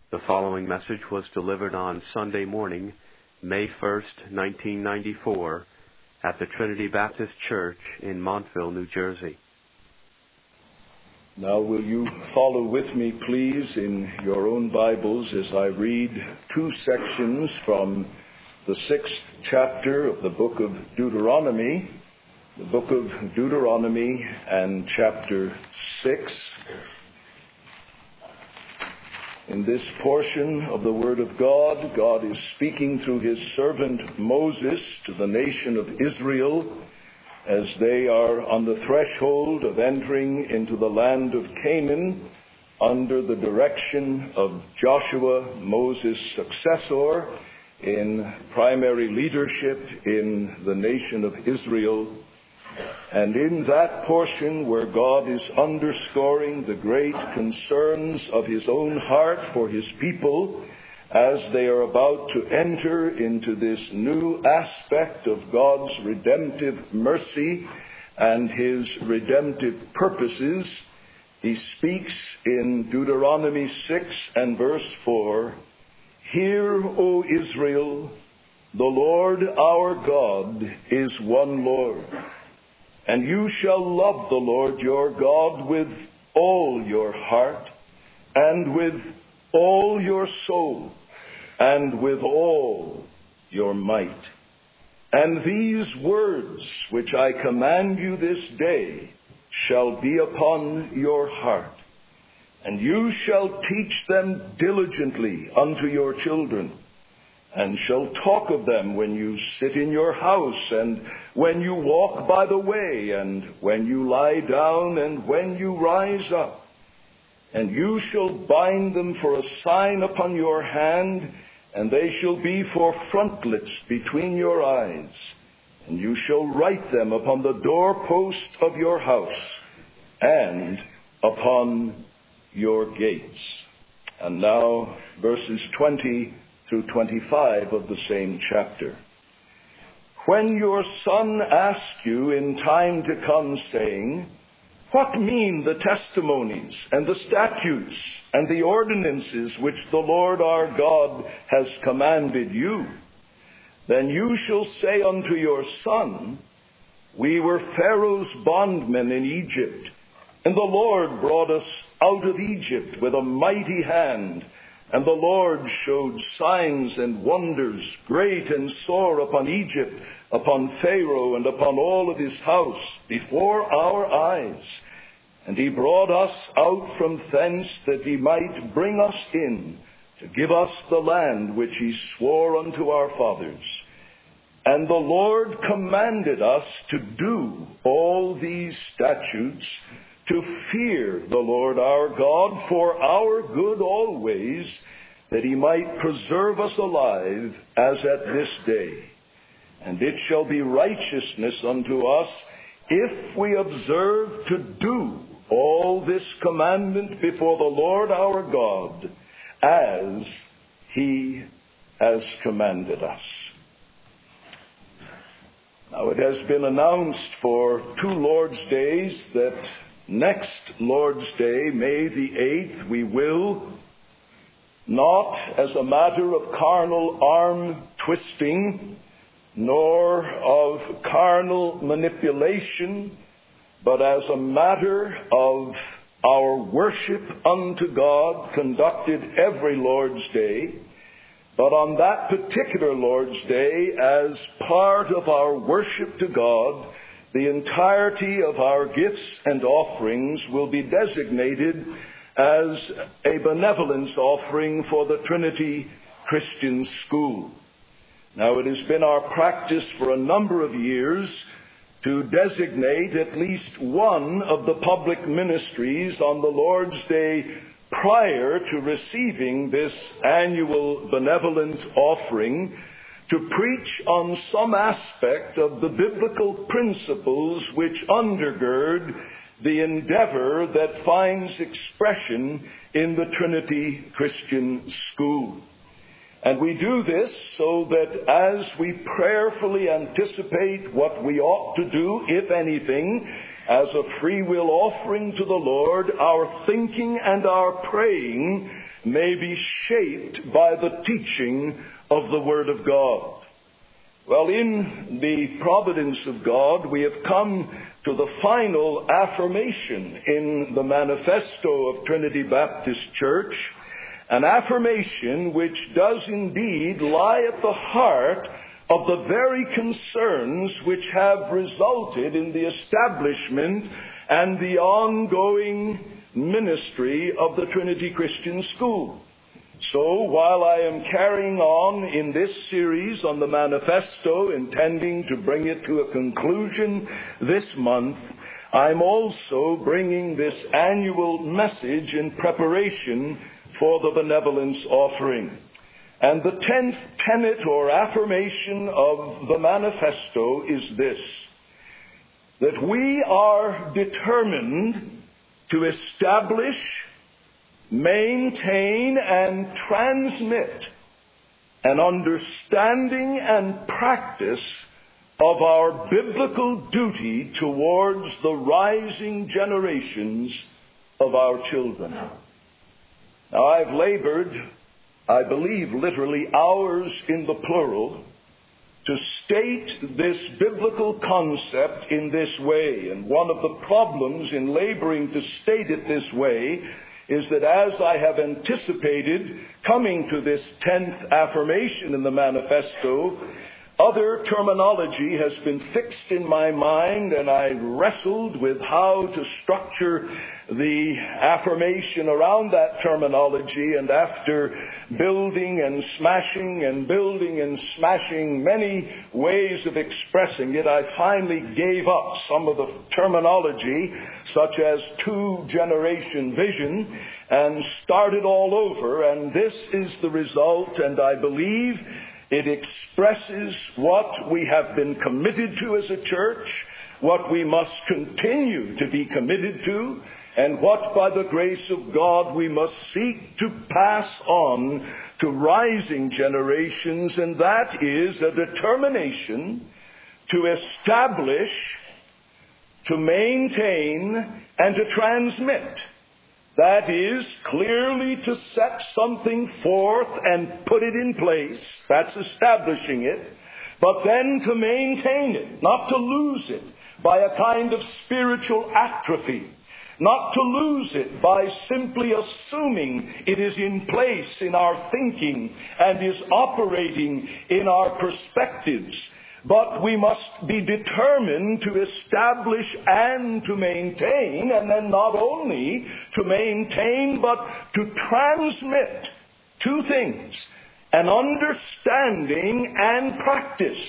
The following message was delivered on Sunday morning, May 1st, 1994, at the Trinity Baptist Church in Montville, New Jersey. Now will you follow with me, please, in your own Bibles as I read two sections from the 6th chapter of the book of Deuteronomy, and chapter 6. In this portion of the Word of God, God is speaking through His servant Moses to the nation of Israel as they are on the threshold of entering into the land of Canaan under the direction of Joshua, Moses' successor in primary leadership in the nation of Israel. And in that portion where God is underscoring the great concerns of His own heart for His people as they are about to enter into this new aspect of God's redemptive mercy and His redemptive purposes, He speaks in Deuteronomy 6 and verse 4, "Hear, O Israel, the Lord our God is one Lord. And you shall love the Lord your God with all your heart, and with all your soul, and with all your might. And these words which I command you this day shall be upon your heart. And you shall teach them diligently unto your children, and shall talk of them when you sit in your house, and when you walk by the way, and when you lie down, and when you rise up. And you shall bind them for a sign upon your hand, and they shall be for frontlets between your eyes. And you shall write them upon the doorpost of your house, and upon your gates." And now verses 20 through 25 of the same chapter. "When your son asks you in time to come, saying, 'What mean the testimonies and the statutes and the ordinances which the Lord our God has commanded you?' then you shall say unto your son, 'We were Pharaoh's bondmen in Egypt, and the Lord brought us out of Egypt with a mighty hand. And the Lord showed signs and wonders, great and sore, upon Egypt, upon Pharaoh, and upon all of his house, before our eyes. And he brought us out from thence, that he might bring us in, to give us the land which he swore unto our fathers. And the Lord commanded us to do all these statutes, to fear the Lord our God for our good always, that he might preserve us alive as at this day. And it shall be righteousness unto us if we observe to do all this commandment before the Lord our God, as he has commanded us." Now it has been announced for 2 Lord's Days that next Lord's Day, May the 8th, we will, not as a matter of carnal arm twisting, nor of carnal manipulation, but as a matter of our worship unto God, conducted every Lord's Day, but on that particular Lord's Day, as part of our worship to God, the entirety of our gifts and offerings will be designated as a benevolence offering for the Trinity Christian School. Now, it has been our practice for a number of years to designate at least one of the public ministries on the Lord's Day prior to receiving this annual benevolent offering to preach on some aspect of the biblical principles which undergird the endeavor that finds expression in the Trinity Christian School. And we do this so that as we prayerfully anticipate what we ought to do, if anything, as a free will offering to the Lord, our thinking and our praying may be shaped by the teaching of the Word of God. Well, in the providence of God, we have come to the final affirmation in the manifesto of Trinity Baptist Church, an affirmation which does indeed lie at the heart of the very concerns which have resulted in the establishment and the ongoing ministry of the Trinity Christian School. So, while I am carrying on in this series on the manifesto, intending to bring it to a conclusion this month, I'm also bringing this annual message in preparation for the benevolence offering. And the 10th tenet or affirmation of the manifesto is this: that we are determined to establish, maintain, and transmit an understanding and practice of our biblical duty towards the rising generations of our children. Now, I've labored, I believe literally hours in the plural, to state this biblical concept in this way. And one of the problems in laboring to state it this way is that as I have anticipated coming to this 10th affirmation in the manifesto, other terminology has been fixed in my mind, and I wrestled with how to structure the affirmation around that terminology. And after building and smashing many ways of expressing it, I finally gave up some of the terminology, such as two-generation vision, and started all over. And this is the result, and I believe it expresses what we have been committed to as a church, what we must continue to be committed to, and what, by the grace of God, we must seek to pass on to rising generations, and that is a determination to establish, to maintain, and to transmit. That is, clearly to set something forth and put it in place. That's establishing it. But then to maintain it, not to lose it by a kind of spiritual atrophy. Not to lose it by simply assuming it is in place in our thinking and is operating in our perspectives. But we must be determined to establish and to maintain, and then not only to maintain, but to transmit two things: an understanding and practice.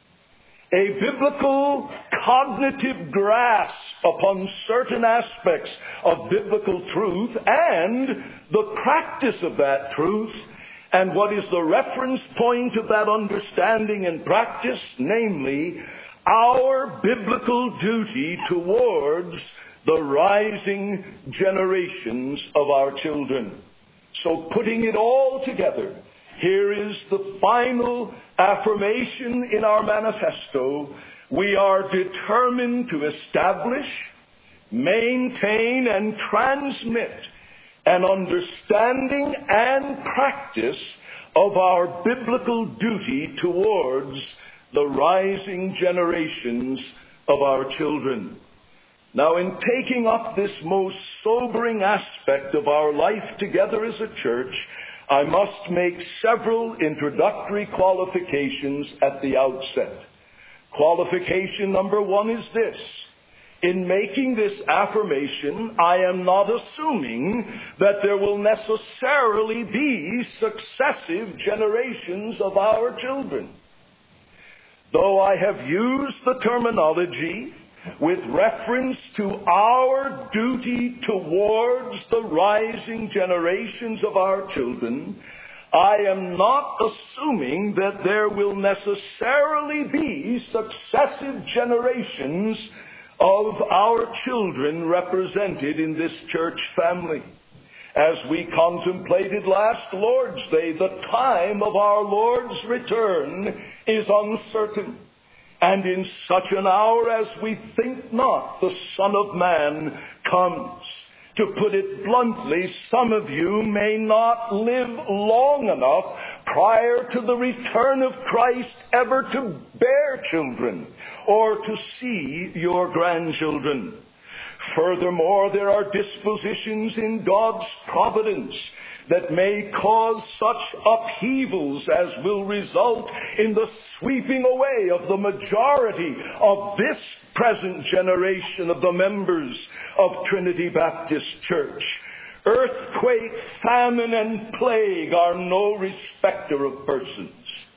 A biblical cognitive grasp upon certain aspects of biblical truth, and the practice of that truth. And what is the reference point of that understanding and practice? Namely, our biblical duty towards the rising generations of our children. So, putting it all together, here is the final affirmation in our manifesto. We are determined to establish, maintain, and transmit an understanding and practice of our biblical duty towards the rising generations of our children. Now, in taking up this most sobering aspect of our life together as a church, I must make several introductory qualifications at the outset. Qualification number one is this: in making this affirmation, I am not assuming that there will necessarily be successive generations of our children. Though I have used the terminology with reference to our duty towards the rising generations of our children, I am not assuming that there will necessarily be successive generations of our children represented in this church family. As we contemplated last Lord's Day, the time of our Lord's return is uncertain. And in such an hour as we think not, the Son of Man comes. To put it bluntly, some of you may not live long enough prior to the return of Christ ever to bear children or to see your grandchildren. Furthermore, there are dispositions in God's providence that may cause such upheavals as will result in the sweeping away of the majority of this present generation of the members of Trinity Baptist Church. Earthquake, famine, and plague are no respecter of persons.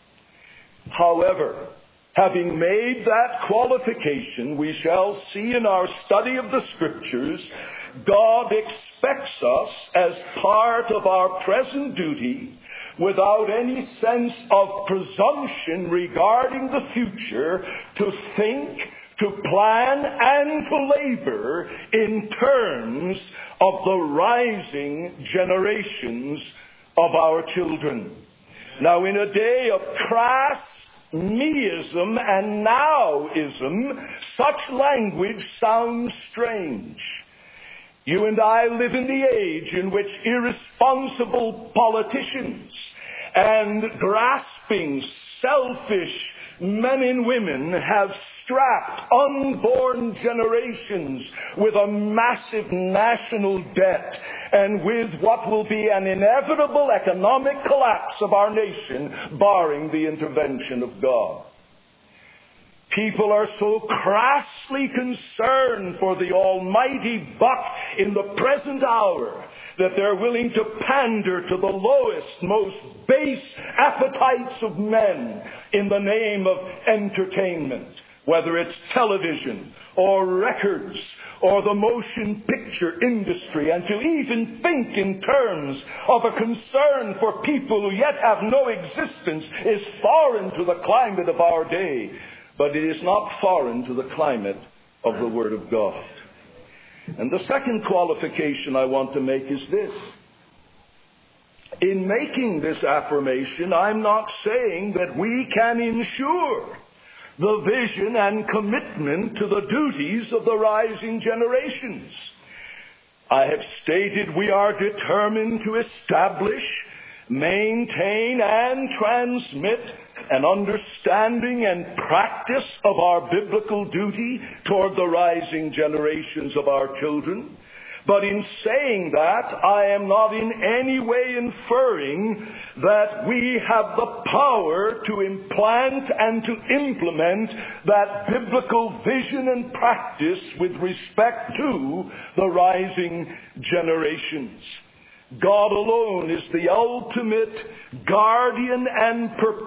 However, having made that qualification, we shall see in our study of the Scriptures, God expects us as part of our present duty, without any sense of presumption regarding the future, to think, to plan, and to labor in terms of the rising generations of our children. Now, in a day of crass meism and nowism, such language sounds strange. You and I live in the age in which irresponsible politicians and grasping, selfish men and women have strapped unborn generations with a massive national debt and with what will be an inevitable economic collapse of our nation, barring the intervention of God. People are so crassly concerned for the almighty buck in the present hour that they're willing to pander to the lowest, most base appetites of men in the name of entertainment, whether it's television or records or the motion picture industry, and to even think in terms of a concern for people who yet have no existence is foreign to the climate of our day. But it is not foreign to the climate of the Word of God. And the second qualification I want to make is this. In making this affirmation, I'm not saying that we can ensure the vision and commitment to the duties of the rising generations. I have stated we are determined to establish, maintain, and transmit an understanding and practice of our biblical duty toward the rising generations of our children. But in saying that, I am not in any way inferring that we have the power to implant and to implement that biblical vision and practice with respect to the rising generations. God alone is the ultimate guardian and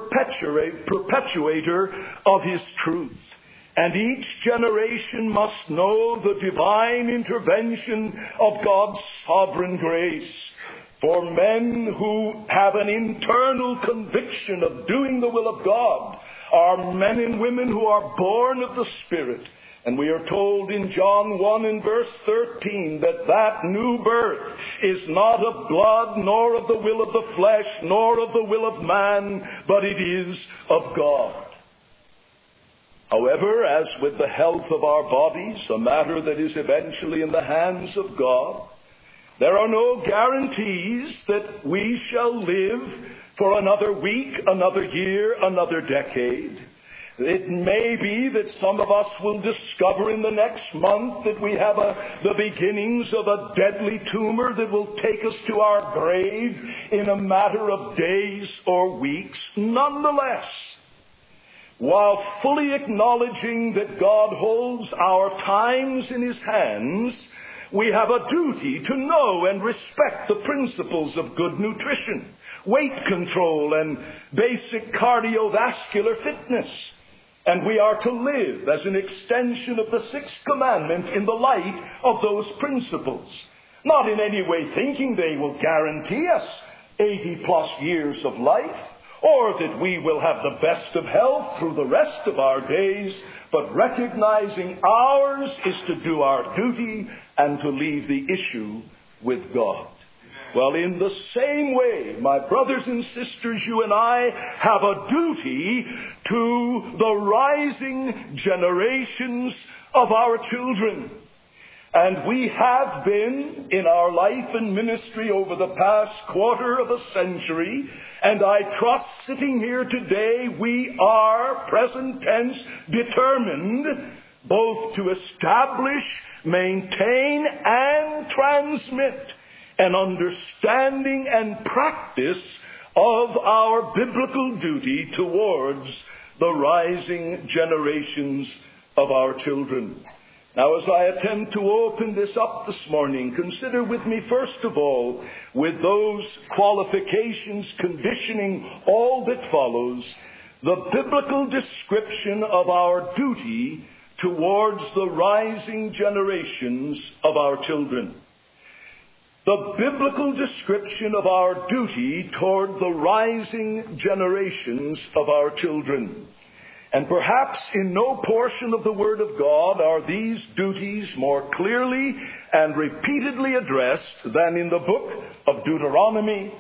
perpetuator of His truth. And each generation must know the divine intervention of God's sovereign grace. For men who have an internal conviction of doing the will of God are men and women who are born of the Spirit. And we are told in John 1 and verse 13 that new birth is not of blood, nor of the will of the flesh, nor of the will of man, but it is of God. However, as with the health of our bodies, a matter that is eventually in the hands of God, there are no guarantees that we shall live for another week, another year, another decade. It may be that some of us will discover in the next month that we have the beginnings of a deadly tumor that will take us to our grave in a matter of days or weeks. Nonetheless, while fully acknowledging that God holds our times in His hands, we have a duty to know and respect the principles of good nutrition, weight control, and basic cardiovascular fitness. And we are to live as an extension of the sixth commandment in the light of those principles. Not in any way thinking they will guarantee us 80+ years of life, or that we will have the best of health through the rest of our days, but recognizing ours is to do our duty and to leave the issue with God. Well, in the same way, my brothers and sisters, you and I have a duty to the rising generations of our children. And we have been, in our life and ministry over the past quarter of a century, and I trust sitting here today, we are, present tense, determined both to establish, maintain, and transmit an understanding and practice of our biblical duty towards the rising generations of our children. Now, as I attempt to open this up this morning, consider with me, first of all, with those qualifications conditioning all that follows, the biblical description of our duty towards the rising generations of our children. The biblical description of our duty toward the rising generations of our children. And perhaps in no portion of the Word of God are these duties more clearly and repeatedly addressed than in the book of Deuteronomy,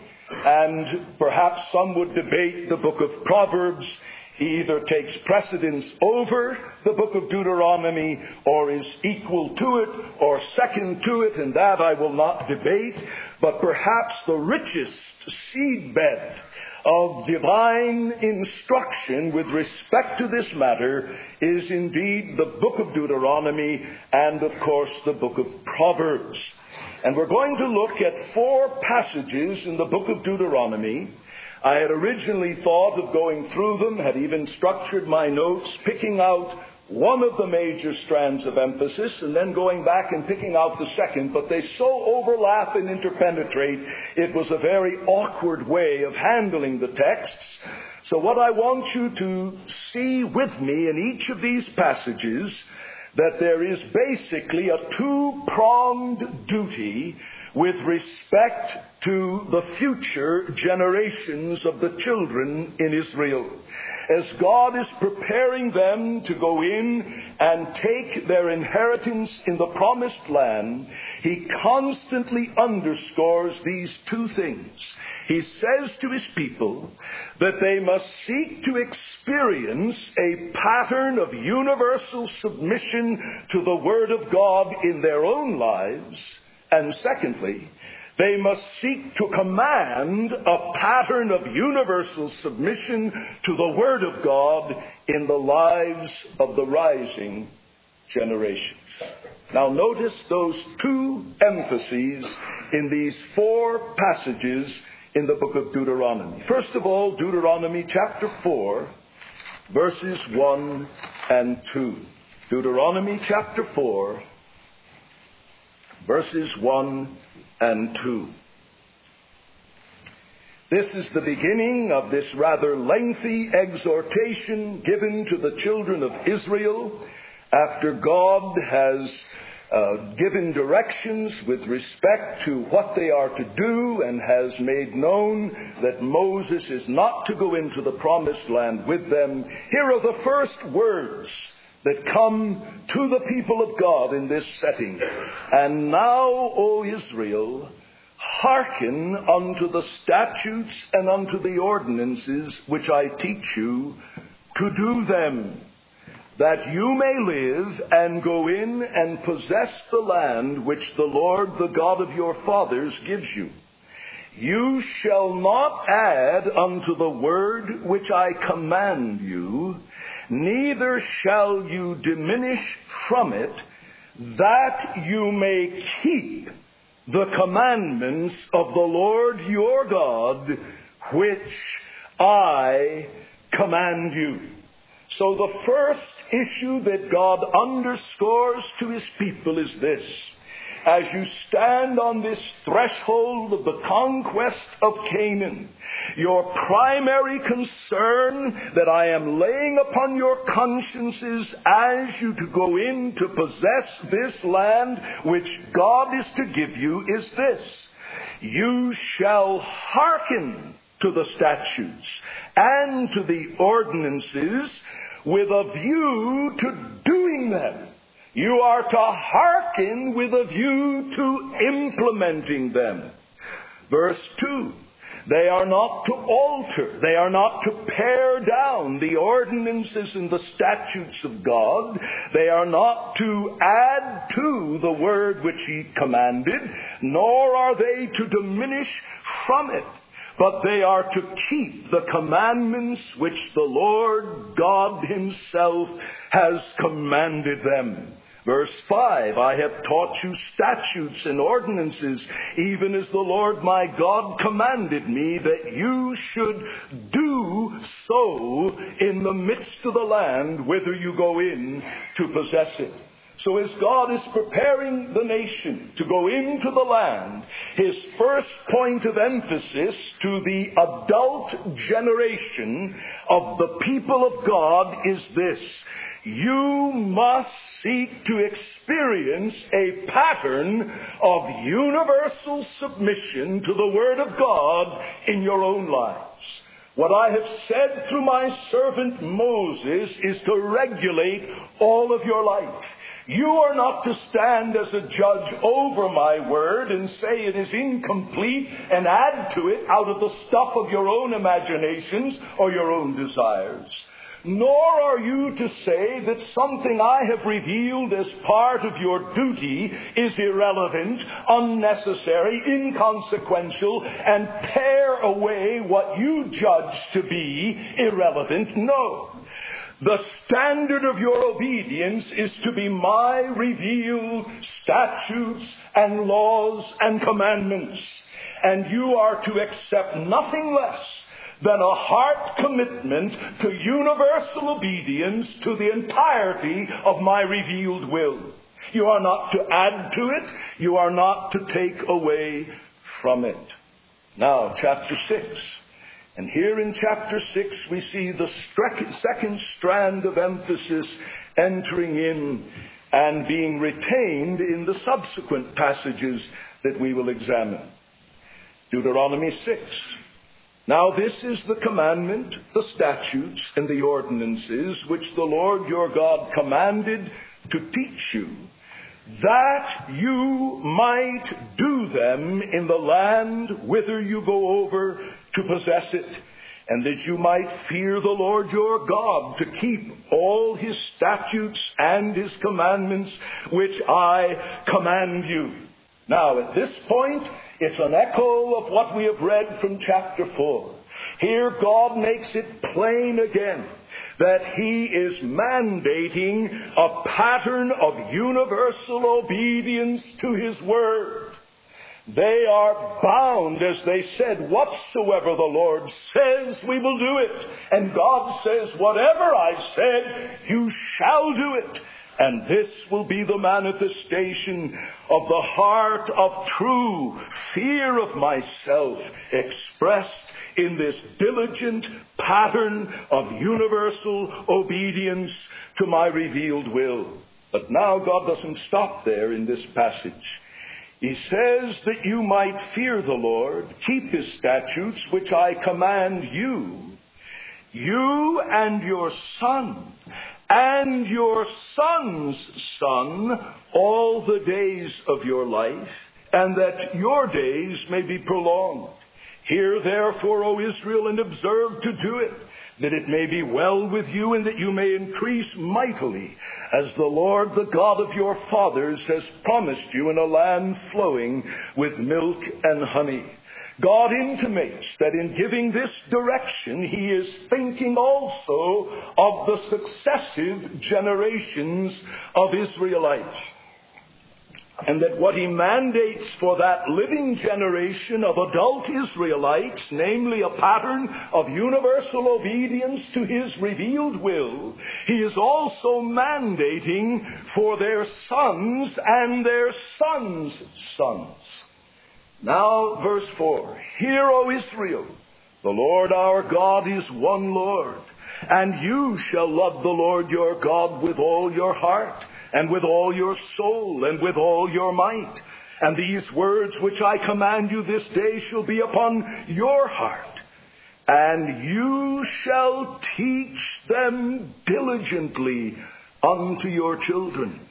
and perhaps some would debate the book of Proverbs. He either takes precedence over the book of Deuteronomy or is equal to it or second to it, and that I will not debate. But perhaps the richest seedbed of divine instruction with respect to this matter is indeed the book of Deuteronomy and, of course, the book of Proverbs. And we're going to look at 4 passages in the book of Deuteronomy. I had originally thought of going through them, had even structured my notes, picking out one of the major strands of emphasis and then going back and picking out the second, but they so overlap and interpenetrate, it was a very awkward way of handling the texts. So what I want you to see with me in each of these passages, that there is basically a 2-pronged duty with respect to the future generations of the children in Israel. As God is preparing them to go in and take their inheritance in the promised land, He constantly underscores these 2 things. He says to His people that they must seek to experience a pattern of universal submission to the Word of God in their own lives. And secondly, they must seek to command a pattern of universal submission to the Word of God in the lives of the rising generations. Now notice those 2 emphases in these 4 passages in the book of Deuteronomy. First of all, Deuteronomy chapter 4, verses 1 and 2. Deuteronomy chapter 4, verses 1 and 2. This is the beginning of this rather lengthy exhortation given to the children of Israel after God has given directions with respect to what they are to do and has made known that Moses is not to go into the promised land with them. Here are the first words that come to the people of God in this setting. And now, O Israel, hearken unto the statutes and unto the ordinances which I teach you, to do them, that you may live and go in and possess the land which the Lord, the God of your fathers, gives you. You shall not add unto the word which I command you, neither shall you diminish from it, that you may keep the commandments of the Lord your God, which I command you. So the first issue that God underscores to His people is this: as you stand on this threshold of the conquest of Canaan, your primary concern that I am laying upon your consciences as you to go in to possess this land which God is to give you is this: you shall hearken to the statutes and to the ordinances with a view to doing them. You are to hearken with a view to implementing them. Verse 2. They are not to alter, they are not to pare down the ordinances and the statutes of God. They are not to add to the word which He commanded, nor are they to diminish from it. But they are to keep the commandments which the Lord God Himself has commanded them. Verse 5, I have taught you statutes and ordinances, even as the Lord my God commanded me, that you should do so in the midst of the land whither you go in to possess it. So as God is preparing the nation to go into the land, His first point of emphasis to the adult generation of the people of God is this: you must seek to experience a pattern of universal submission to the Word of God in your own lives. What I have said through my servant Moses is to regulate all of your life. You are not to stand as a judge over my word and say it is incomplete and add to it out of the stuff of your own imaginations or your own desires. Nor are you to say that something I have revealed as part of your duty is irrelevant, unnecessary, inconsequential, and pare away what you judge to be irrelevant. No. The standard of your obedience is to be my revealed statutes and laws and commandments. And you are to accept nothing less than a heart commitment to universal obedience to the entirety of my revealed will. You are not to add to it. You are not to take away from it. Now, chapter 6. And here in chapter 6 we see the second strand of emphasis entering in and being retained in the subsequent passages that we will examine. Deuteronomy 6. Now this is the commandment, the statutes, and the ordinances which the Lord your God commanded to teach you, that you might do them in the land whither you go over to possess it, and that you might fear the Lord your God to keep all His statutes and His commandments which I command you. Now at this point, it's an echo of what we have read from chapter 4. Here God makes it plain again that He is mandating a pattern of universal obedience to His Word. They are bound, as they said, whatsoever the Lord says, we will do it. And God says, whatever I said, you shall do it. And this will be the manifestation of the heart of true fear of myself expressed in this diligent pattern of universal obedience to my revealed will. But now God doesn't stop there in this passage. He says that you might fear the Lord, keep His statutes, which I command you, you and your son, and your son's son, all the days of your life, and that your days may be prolonged. Hear therefore, O Israel, and observe to do it, that it may be well with you, and that you may increase mightily, as the Lord, the God of your fathers, has promised you in a land flowing with milk and honey. God intimates that in giving this direction, He is thinking also of the successive generations of Israelites. And that what He mandates for that living generation of adult Israelites, namely a pattern of universal obedience to His revealed will, He is also mandating for their sons and their sons' sons. Now, verse 4, Hear, O Israel, the Lord our God is one Lord, and you shall love the Lord your God with all your heart, and with all your soul, and with all your might. And these words which I command you this day shall be upon your heart, and you shall teach them diligently unto your children,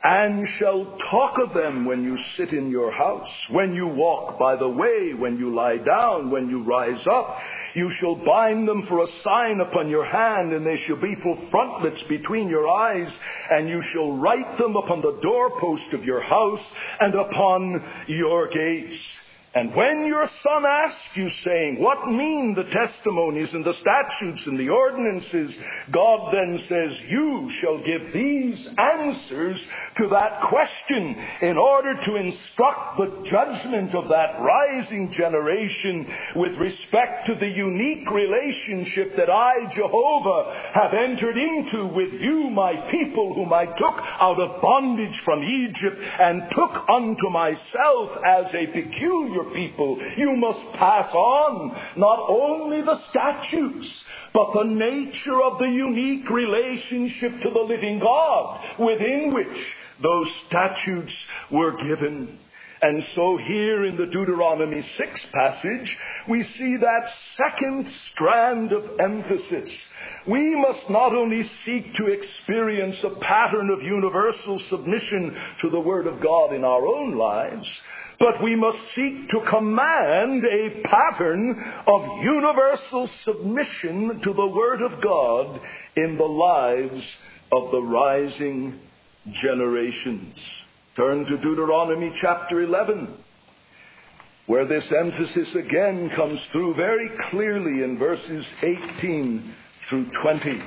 and shall talk of them when you sit in your house, when you walk by the way, when you lie down, when you rise up. You shall bind them for a sign upon your hand, and they shall be for frontlets between your eyes, and you shall write them upon the doorpost of your house and upon your gates. And when your son asks you, saying, what mean the testimonies and the statutes and the ordinances? God then says, you shall give these answers to that question in order to instruct the judgment of that rising generation with respect to the unique relationship that I, Jehovah, have entered into with you, my people, whom I took out of bondage from Egypt and took unto myself as a peculiar people. You must pass on not only the statutes, but the nature of the unique relationship to the living God within which those statutes were given. And so here in the Deuteronomy 6 passage, we see that second strand of emphasis. We must not only seek to experience a pattern of universal submission to the Word of God in our own lives, but we must seek to command a pattern of universal submission to the Word of God in the lives of the rising generations. Turn to Deuteronomy chapter 11, where this emphasis again comes through very clearly in verses 18 through 20.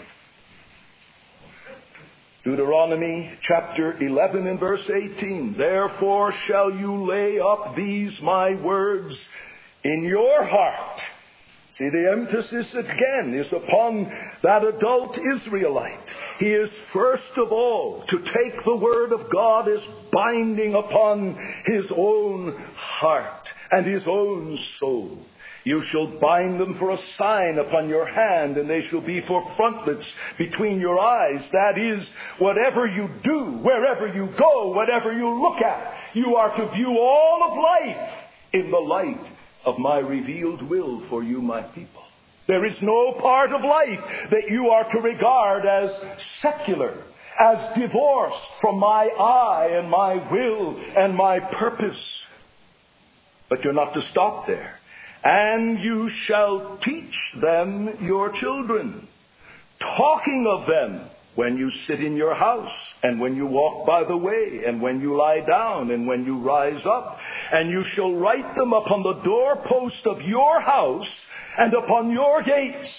Deuteronomy chapter 11 and verse 18. Therefore shall you lay up these my words in your heart. See, the emphasis again is upon that adult Israelite. He is first of all to take the Word of God as binding upon his own heart and his own soul. You shall bind them for a sign upon your hand, and they shall be for frontlets between your eyes. That is, whatever you do, wherever you go, whatever you look at, you are to view all of life in the light of my revealed will for you, my people. There is no part of life that you are to regard as secular, as divorced from my eye and my will and my purpose. But you're not to stop there. And you shall teach them your children, talking of them when you sit in your house, and when you walk by the way, and when you lie down, and when you rise up. And you shall write them upon the doorpost of your house and upon your gates.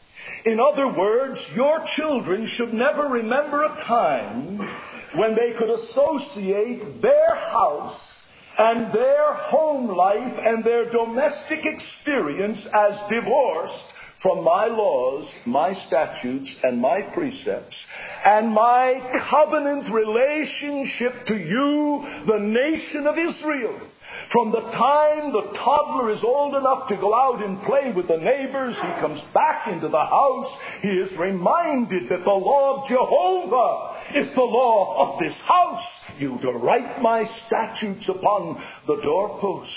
In other words, your children should never remember a time when they could associate their house and their home life and their domestic experience as divorced from my laws, my statutes, and my precepts, and my covenant relationship to you, the nation of Israel. From the time the toddler is old enough to go out and play with the neighbors, he comes back into the house, he is reminded that the law of Jehovah is the law of this house. You to write my statutes upon the doorpost.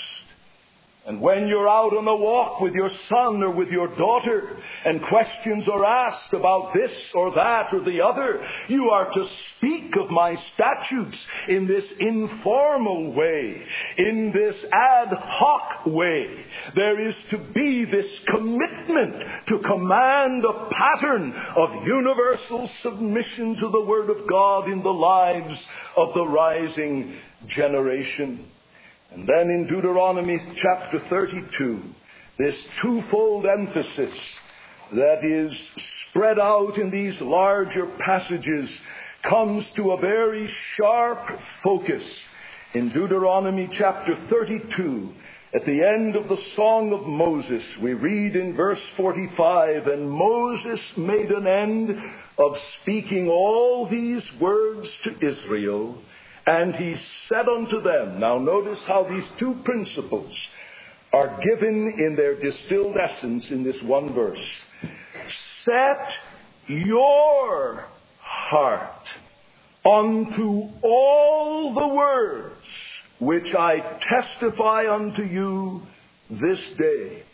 And when you're out on a walk with your son or with your daughter, and questions are asked about this or that or the other, you are to speak of my statutes in this informal way, in this ad hoc way. There is to be this commitment to command a pattern of universal submission to the Word of God in the lives of the rising generation. And then in Deuteronomy chapter 32, this twofold emphasis that is spread out in these larger passages comes to a very sharp focus. In Deuteronomy chapter 32, at the end of the Song of Moses, we read in verse 45, and Moses made an end of speaking all these words to Israel, and he said unto them, now notice how these two principles are given in their distilled essence in this one verse. Set your heart unto all the words which I testify unto you this day.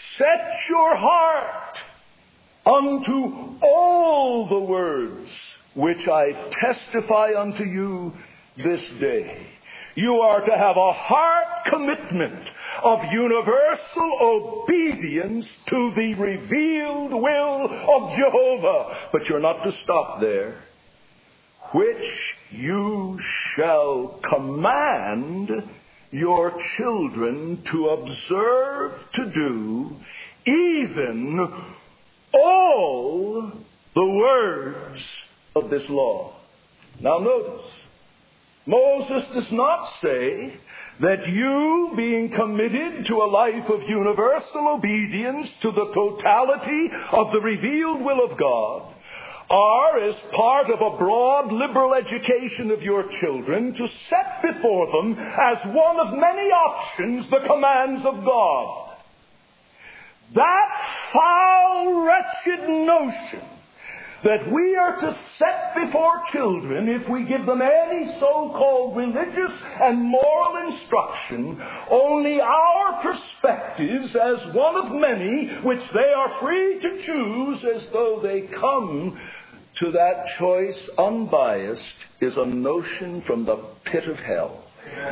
Set your heart unto all the words which I testify unto you this day. You are to have a heart commitment of universal obedience to the revealed will of Jehovah. But you're not to stop there. Which you shall command your children to observe to do, even all the words of this law. Now notice, Moses does not say that you, being committed to a life of universal obedience to the totality of the revealed will of God, are, as part of a broad liberal education of your children, to set before them as one of many options the commands of God. That foul, wretched notion that we are to set before children, if we give them any so-called religious and moral instruction, only our perspectives as one of many, which they are free to choose as though they come to that choice unbiased, is a notion from the pit of hell.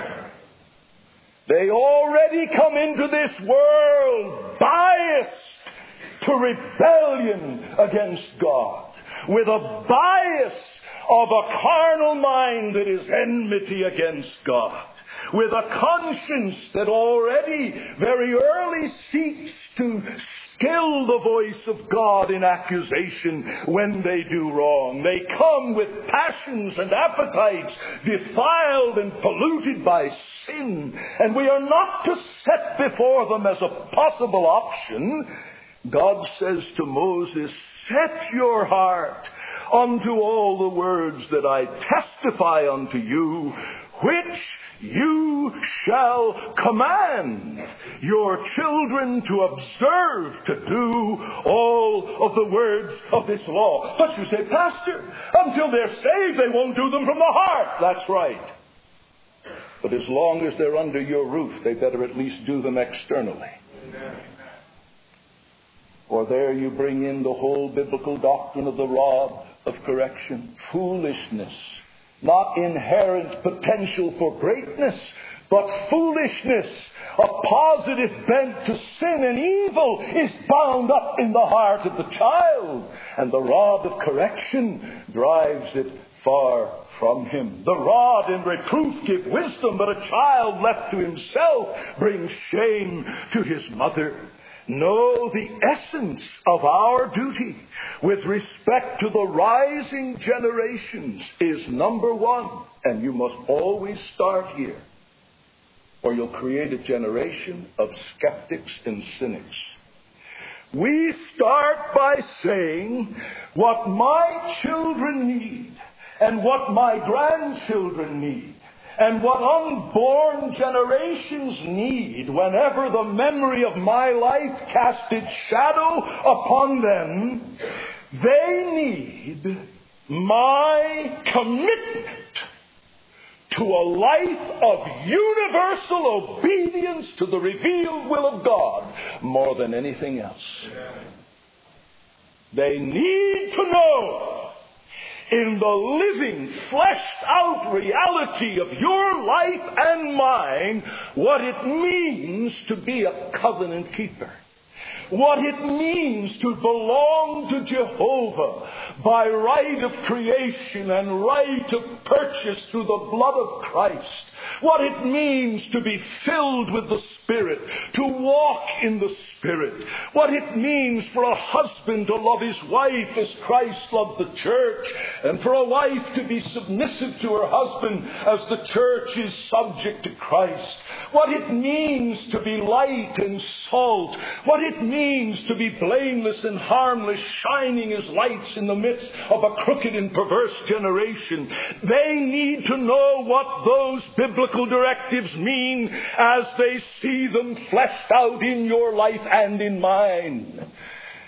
They already come into this world biased to rebellion against God, with a bias of a carnal mind that is enmity against God, with a conscience that already very early seeks to still the voice of God in accusation when they do wrong. They come with passions and appetites defiled and polluted by sin, and we are not to set before them as a possible option. God says to Moses, set your heart unto all the words that I testify unto you, which you shall command your children to observe to do all of the words of this law. But you say, Pastor, until they're saved, they won't do them from the heart. That's right. But as long as they're under your roof, they better at least do them externally. Amen. For there you bring in the whole biblical doctrine of the rod of correction. Foolishness. Not inherent potential for greatness, but foolishness. A positive bent to sin and evil is bound up in the heart of the child, and the rod of correction drives it far from him. The rod and reproof give wisdom, but a child left to himself brings shame to his mother. No, the essence of our duty with respect to the rising generations is number one, and you must always start here, or you'll create a generation of skeptics and cynics. We start by saying what my children need and what my grandchildren need, and what unborn generations need whenever the memory of my life casts its shadow upon them. They need my commitment to a life of universal obedience to the revealed will of God more than anything else. They need to know, in the living, fleshed-out reality of your life and mine, what it means to be a covenant keeper. What it means to belong to Jehovah by right of creation and right of purchase through the blood of Christ. What it means to be filled with the Spirit, to walk in the Spirit. What it means for a husband to love his wife as Christ loved the church, and for a wife to be submissive to her husband as the church is subject to Christ. What it means to be light and salt. What it means to be blameless and harmless, shining as lights in the midst of a crooked and perverse generation. They need to know what those biblical directives mean as they see them fleshed out in your life and in mine.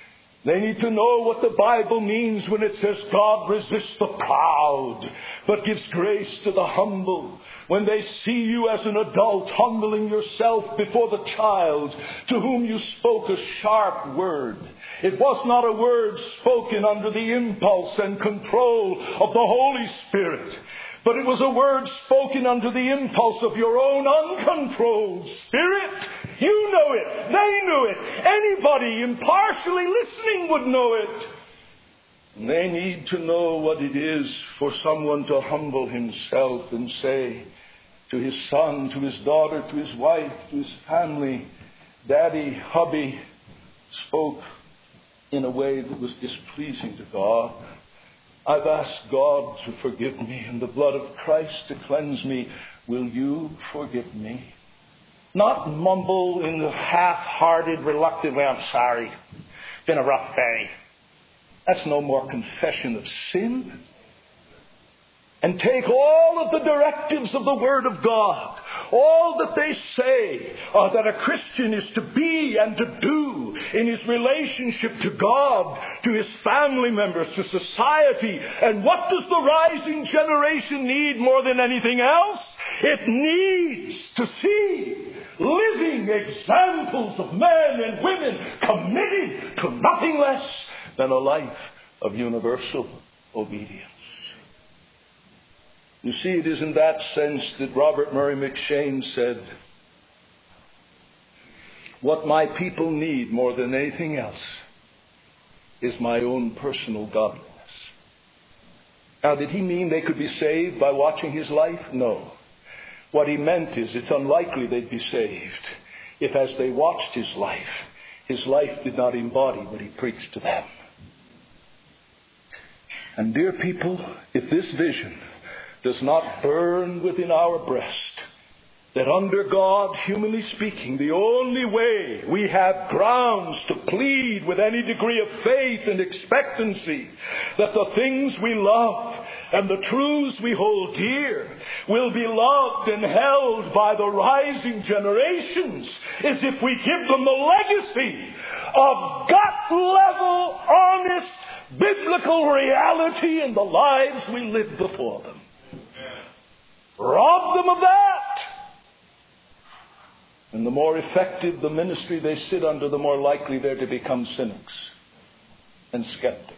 They need to know what the Bible means when it says God resists the proud, but gives grace to the humble. When they see you as an adult humbling yourself before the child to whom you spoke a sharp word. It was not a word spoken under the impulse and control of the Holy Spirit, but it was a word spoken under the impulse of your own uncontrolled spirit. You know it. They knew it. Anybody impartially listening would know it. And they need to know what it is for someone to humble himself and say to his son, to his daughter, to his wife, to his family, Daddy, hubby, spoke in a way that was displeasing to God. I've asked God to forgive me and the blood of Christ to cleanse me. Will you forgive me? Not mumble in the half-hearted, reluctant way, I'm sorry. It's been a rough day. That's no more confession of sin. And take all of the directives of the Word of God, all that they say that a Christian is to be and to do in his relationship to God, to his family members, to society. And what does the rising generation need more than anything else? It needs to see living examples of men and women committed to nothing less than a life of universal obedience. You see, it is in that sense that Robert Murray McCheyne said, what my people need more than anything else is my own personal godliness. Now, did he mean they could be saved by watching his life? No. What he meant is it's unlikely they'd be saved if, as they watched his life did not embody what he preached to them. And dear people, if this vision does not burn within our breast, that under God, humanly speaking, the only way we have grounds to plead with any degree of faith and expectancy that the things we love and the truths we hold dear will be loved and held by the rising generations is if we give them the legacy of gut-level, honest, biblical reality in the lives we live before them. Rob them of that. And the more effective the ministry they sit under, the more likely they're to become cynics and skeptics.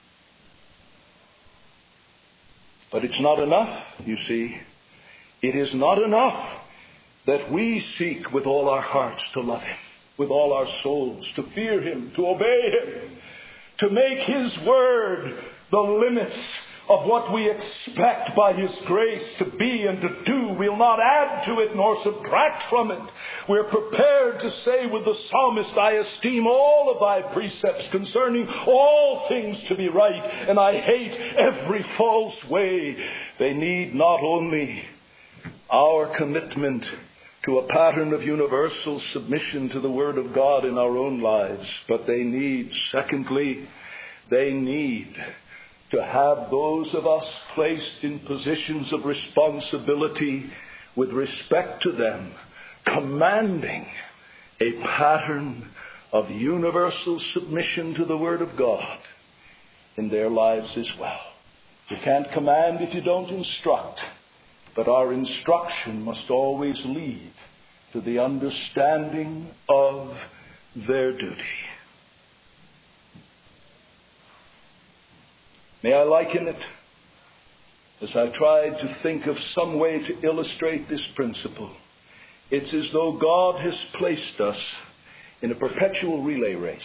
But it's not enough, you see. It is not enough that we seek with all our hearts to love Him, with all our souls, to fear Him, to obey Him, to make His word the limits of what we expect by His grace to be and to do. We'll not add to it nor subtract from it. We're prepared to say with the psalmist, I esteem all of thy precepts concerning all things to be right, and I hate every false way. They need not only our commitment to a pattern of universal submission to the Word of God in our own lives, but they need, secondly, they need to have those of us placed in positions of responsibility with respect to them, commanding a pattern of universal submission to the Word of God in their lives as well. You can't command if you don't instruct, but our instruction must always lead to the understanding of their duty. May I liken it, as I tried to think of some way to illustrate this principle, it's as though God has placed us in a perpetual relay race.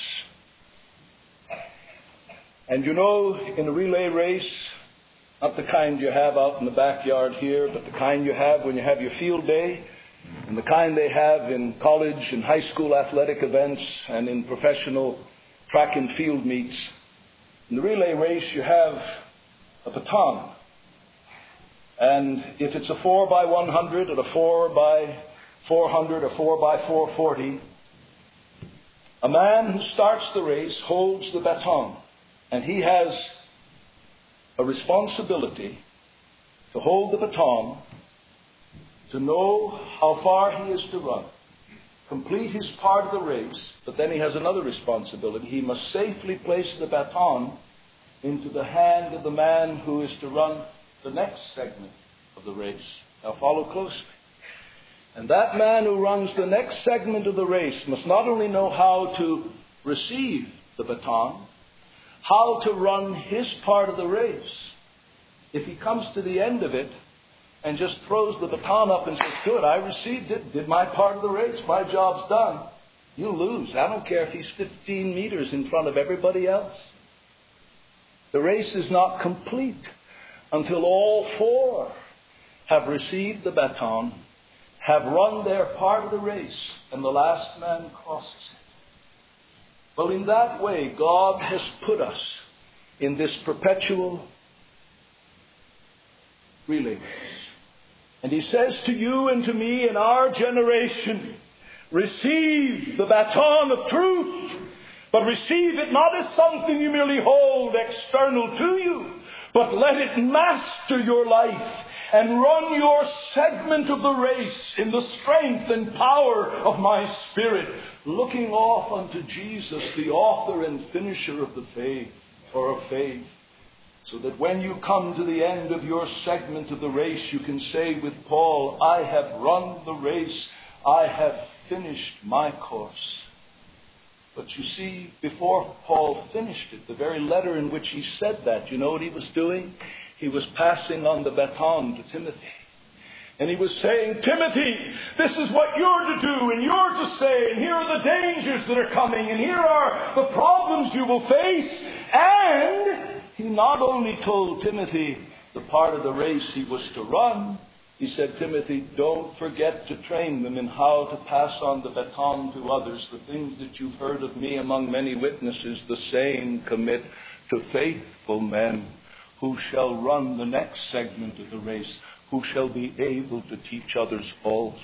And you know, in a relay race, not the kind you have out in the backyard here, but the kind you have when you have your field day, and the kind they have in college and high school athletic events and in professional track and field meets. In the relay race, you have a baton. And if it's a 4x100 or a 4x400 or 4x440, a man who starts the race holds the baton. And he has a responsibility to hold the baton, to know how far he is to run. complete his part of the race, but then he has another responsibility. He must safely place the baton into the hand of the man who is to run the next segment of the race. Now follow closely. And that man who runs the next segment of the race must not only know how to receive the baton, how to run his part of the race. If he comes to the end of it and just throws the baton up and says, good, I received it, did my part of the race, my job's done, you lose. I don't care if he's 15 meters in front of everybody else. The race is not complete until all four have received the baton, have run their part of the race, and the last man crosses it. Well, in that way, God has put us in this perpetual relay race. And he says to you and to me in our generation, receive the baton of truth, but receive it not as something you merely hold external to you, but let it master your life and run your segment of the race in the strength and power of my Spirit, looking off unto Jesus, the author and finisher of the faith, or of faith, so that when you come to the end of your segment of the race, you can say with Paul, I have run the race, I have finished my course. But you see, before Paul finished it, the very letter in which he said that, you know what he was doing? He was passing on the baton to Timothy. And he was saying, Timothy, this is what you're to do, and you're to say, and here are the dangers that are coming, and here are the problems you will face. And he not only told Timothy the part of the race he was to run, he said, Timothy, don't forget to train them in how to pass on the baton to others. The things that you've heard of me among many witnesses, the same commit to faithful men who shall run the next segment of the race, who shall be able to teach others also.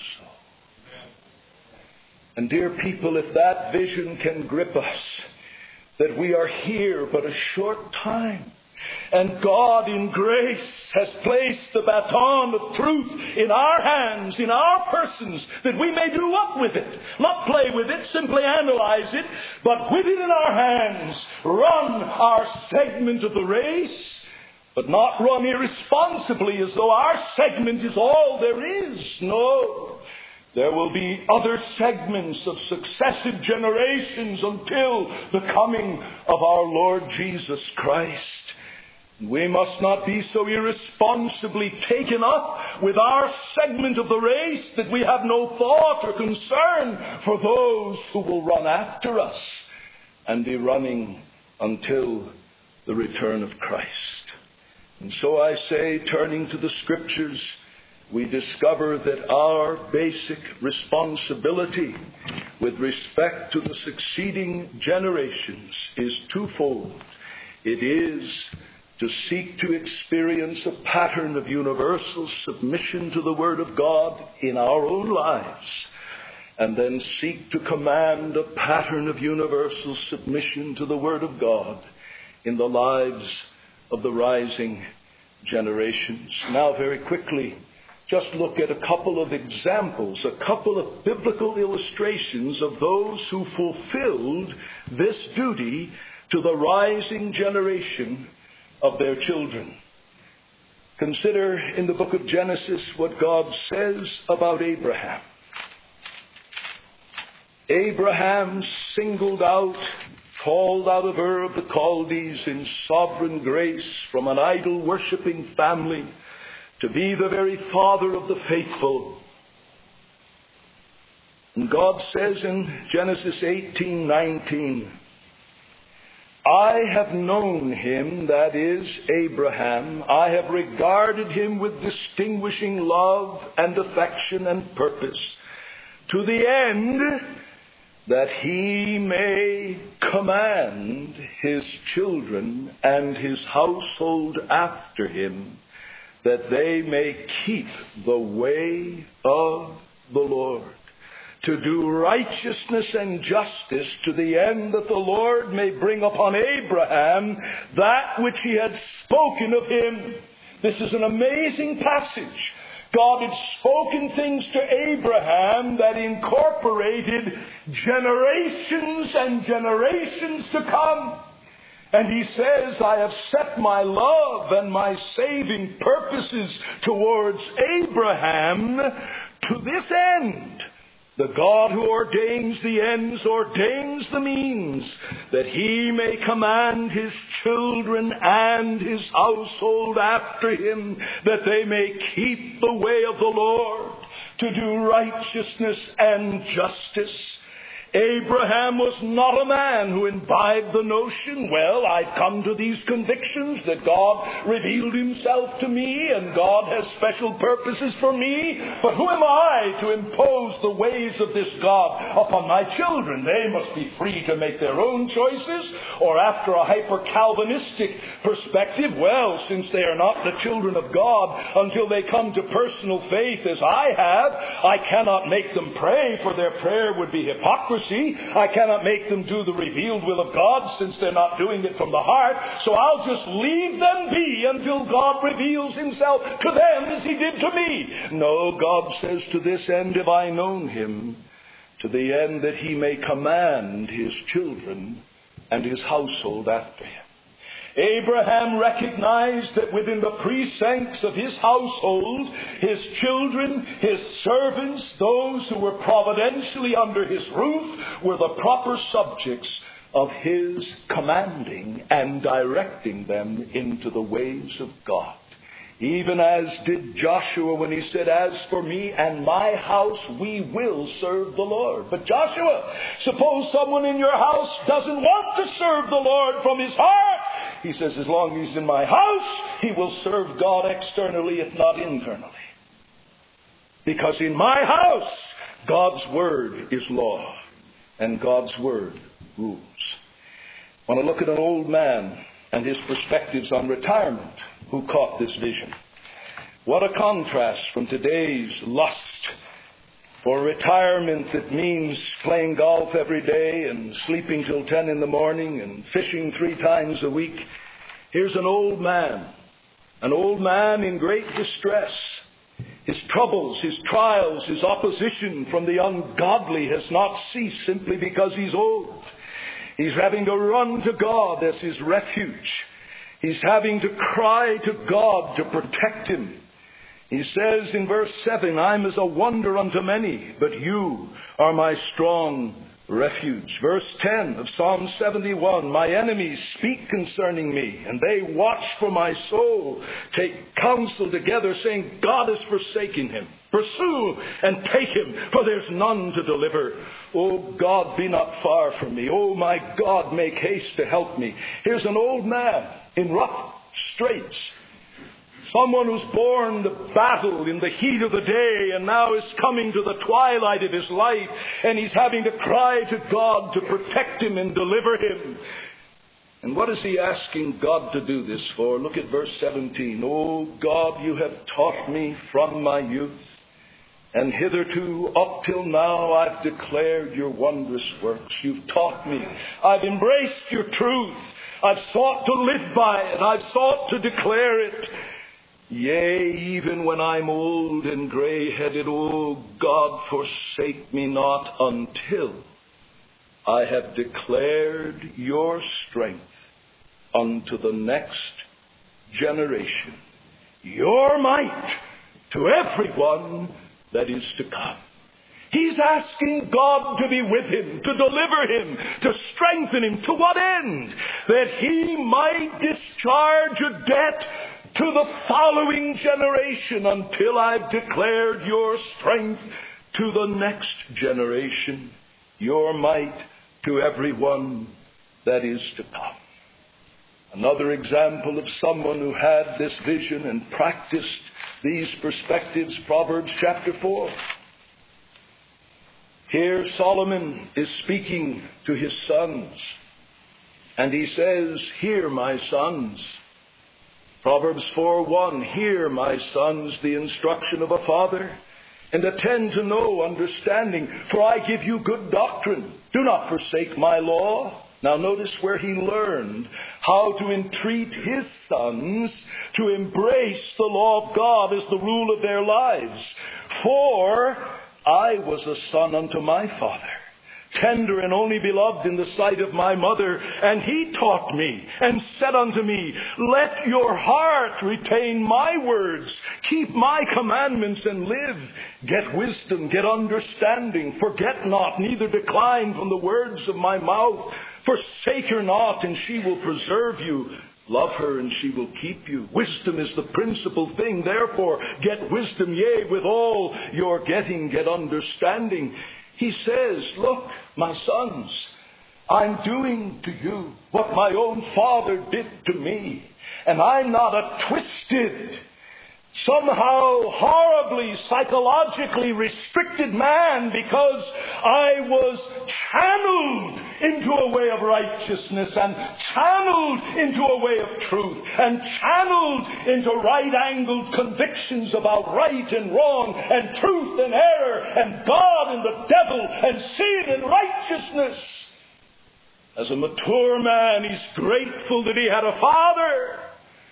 And dear people, if that vision can grip us, that we are here but a short time, and God in grace has placed the baton of truth in our hands, in our persons, that we may do what with it? Not play with it, simply analyze it, but with it in our hands, run our segment of the race, but not run irresponsibly as though our segment is all there is. No. There will be other segments of successive generations until the coming of our Lord Jesus Christ. We must not be so irresponsibly taken up with our segment of the race that we have no thought or concern for those who will run after us and be running until the return of Christ. And so I say, turning to the Scriptures, we discover that our basic responsibility with respect to the succeeding generations is twofold. It is to seek to experience a pattern of universal submission to the Word of God in our own lives, and then seek to command a pattern of universal submission to the Word of God in the lives of the rising generations. Now, very quickly, just look at a couple of examples, a couple of biblical illustrations of those who fulfilled this duty to the rising generation of their children. Consider in the book of Genesis what God says about Abraham. Abraham singled out, called out of Ur of the Chaldees in sovereign grace from an idol-worshipping family to be the very father of the faithful. And God says in Genesis 18:19, I have known him, that is Abraham. I have regarded him with distinguishing love and affection and purpose, to the end that he may command his children and his household after him, that they may keep the way of the Lord, to do righteousness and justice, to the end that the Lord may bring upon Abraham that which he had spoken of him. This is an amazing passage. God had spoken things to Abraham that incorporated generations and generations to come. And he says, I have set my love and my saving purposes towards Abraham to this end. The God who ordains the ends ordains the means, that he may command his children and his household after him, that they may keep the way of the Lord, to do righteousness and justice. Abraham was not a man who imbibed the notion, well, I've come to these convictions that God revealed himself to me and God has special purposes for me, but who am I to impose the ways of this God upon my children? They must be free to make their own choices. Or after a hyper-Calvinistic perspective, well, since they are not the children of God until they come to personal faith as I have, I cannot make them pray, for their prayer would be hypocrisy. I cannot make them do the revealed will of God since they're not doing it from the heart. So I'll just leave them be until God reveals himself to them as he did to me. No, God says, to this end have I known him, to the end that he may command his children and his household after him. Abraham recognized that within the precincts of his household, his children, his servants, those who were providentially under his roof, were the proper subjects of his commanding and directing them into the ways of God. Even as did Joshua when he said, as for me and my house, we will serve the Lord. But Joshua, suppose someone in your house doesn't want to serve the Lord from his heart. He says, as long as he's in my house, he will serve God externally, if not internally. Because in my house, God's word is law, and God's word rules. I want to look at an old man and his perspectives on retirement, who caught this vision. What a contrast from today's lust for retirement that means playing golf every day and sleeping till 10 in the morning and fishing 3 times a week. Here's an old man in great distress. His troubles, his trials, his opposition from the ungodly has not ceased simply because he's old. He's having to run to God as his refuge. He's having to cry to God to protect him. He says in verse 7, I'm as a wonder unto many, but you are my strong refuge. Verse 10 of Psalm 71, my enemies speak concerning me, and they watch for my soul, take counsel together, saying, God has forsaken him. Pursue and take him, for there's none to deliver. O God, be not far from me. O my God, make haste to help me. Here's an old man in rough straits. Someone who's born to battle in the heat of the day and now is coming to the twilight of his life, and he's having to cry to God to protect him and deliver him. And what is he asking God to do this for? Look at verse 17. O God, you have taught me from my youth, and hitherto up till now I've declared your wondrous works. You've taught me. I've embraced your truth. I've sought to live by it. I've sought to declare it. Yea, even when I'm old and gray-headed, O God, forsake me not until I have declared your strength unto the next generation, your might to everyone that is to come. He's asking God to be with him, to deliver him, to strengthen him. To what end? That he might discharge a debt to the following generation until I've declared your strength to the next generation, your might to everyone that is to come. Another example of someone who had this vision and practiced these perspectives, Proverbs chapter 4. Here Solomon is speaking to his sons, and he says, hear, my sons. Proverbs 4:1, hear, my sons, the instruction of a father, and attend to know understanding, for I give you good doctrine. Do not forsake my law. Now notice where he learned how to entreat his sons to embrace the law of God as the rule of their lives. For I was a son unto my father, tender and only beloved in the sight of my mother. And he taught me and said unto me, let your heart retain my words, keep my commandments and live. Get wisdom, get understanding, forget not, neither decline from the words of my mouth. Forsake her not, and she will preserve you. Love her, and she will keep you. Wisdom is the principal thing. Therefore, get wisdom, yea, with all your getting, get understanding. He says, look, my sons, I'm doing to you what my own father did to me. And I'm not a twisted, somehow horribly, psychologically restricted man, because I was channeled into a way of righteousness and channeled into a way of truth and channeled into right-angled convictions about right and wrong and truth and error and God and the devil and sin and righteousness. As a mature man, he's grateful that he had a father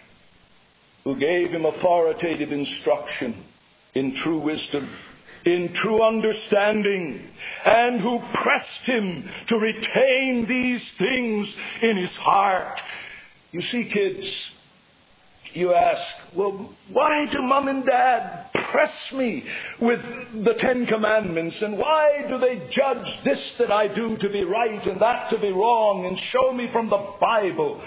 who gave him authoritative instruction in true wisdom, in true understanding, and who pressed him to retain these things in his heart. You see, kids, you ask, well, why do Mom and Dad press me with the Ten Commandments? And why do they judge this that I do to be right and that to be wrong and show me from the Bible?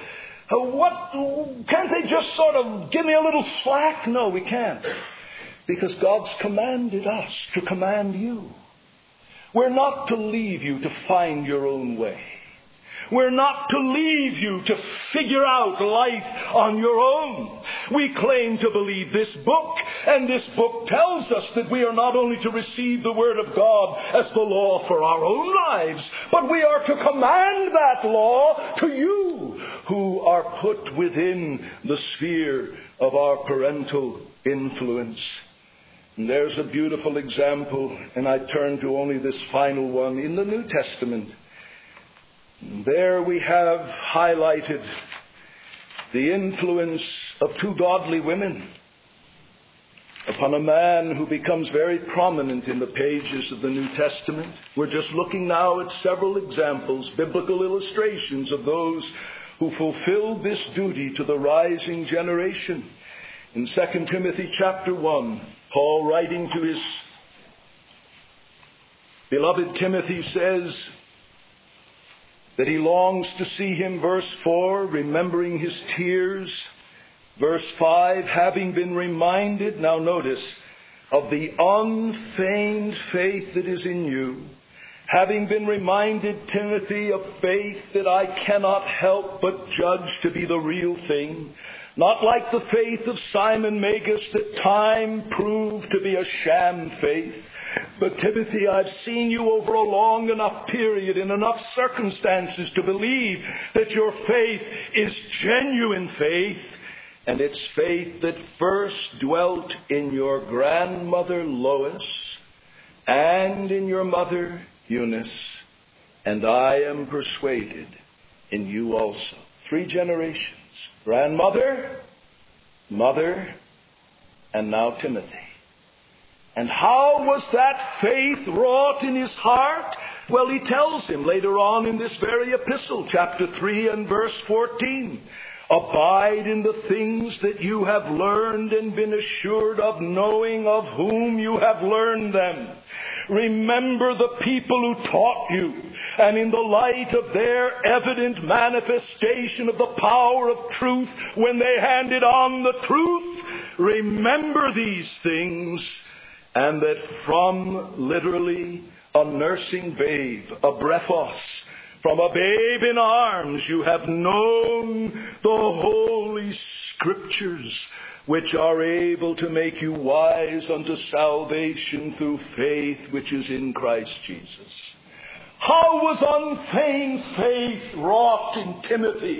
Can't they just sort of give me a little slack? No, we can't. Because God's commanded us to command you. We're not to leave you to find your own way. We're not to leave you to figure out life on your own. We claim to believe this book, and this book tells us that we are not only to receive the Word of God as the law for our own lives, but we are to command that law to you who are put within the sphere of our parental influence. And there's a beautiful example, and I turn to only this final one in the New Testament. There we have highlighted the influence of two godly women upon a man who becomes very prominent in the pages of the New Testament. We're just looking now at several examples, biblical illustrations of those who fulfilled this duty to the rising generation. In 2 Timothy chapter 1, Paul, writing to his beloved Timothy, says that he longs to see him, verse 4, remembering his tears. Verse 5, having been reminded, now notice, of the unfeigned faith that is in you, having been reminded, Timothy, of faith that I cannot help but judge to be the real thing, not like the faith of Simon Magus that time proved to be a sham faith. But Timothy, I've seen you over a long enough period in enough circumstances to believe that your faith is genuine faith, and it's faith that first dwelt in your grandmother Lois and in your mother Eunice, and I am persuaded in you also. 3 generations. Grandmother, mother, and now Timothy. And how was that faith wrought in his heart? Well, he tells him later on in this very epistle, chapter 3 and verse 14. Abide in the things that you have learned and been assured of, knowing of whom you have learned them. Remember the people who taught you, and in the light of their evident manifestation of the power of truth, when they handed on the truth, remember these things, and that from literally a nursing babe, a brephos, from a babe in arms, you have known the Holy Scriptures, which are able to make you wise unto salvation through faith which is in Christ Jesus. How was unfeigned faith wrought in Timothy?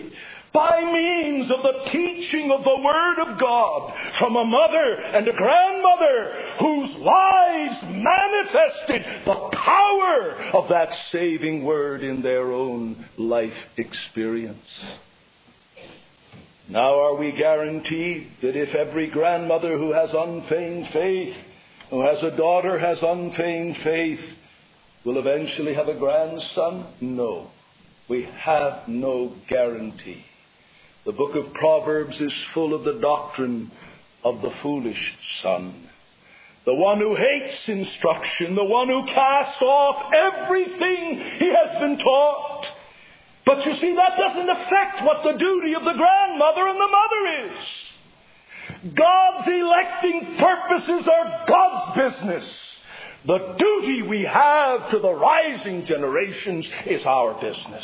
by means of the teaching of the Word of God from a mother and a grandmother whose lives manifested the power of that saving Word in their own life experience. Now are we guaranteed that if every grandmother who has unfeigned faith, who has a daughter has unfeigned faith, will eventually have a grandson? No. We have no guarantee. The book of Proverbs is full of the doctrine of the foolish son. The one who hates instruction, the one who casts off everything he has been taught. But you see, that doesn't affect what the duty of the grandmother and the mother is. God's electing purposes are God's business. The duty we have to the rising generations is our business.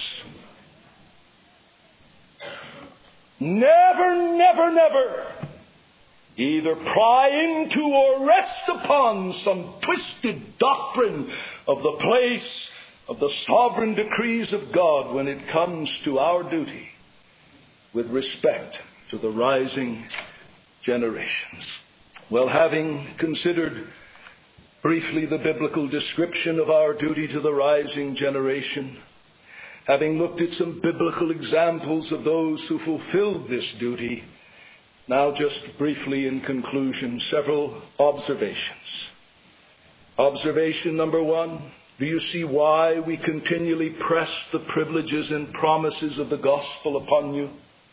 Never, never, never either pry into or rest upon some twisted doctrine of the place of the sovereign decrees of God when it comes to our duty with respect to the rising generations. Well, having considered briefly the biblical description of our duty to the rising generation, having looked at some biblical examples of those who fulfilled this duty, now just briefly in conclusion, several observations. Observation number one, do you see why we continually press the privileges and promises of the gospel upon you?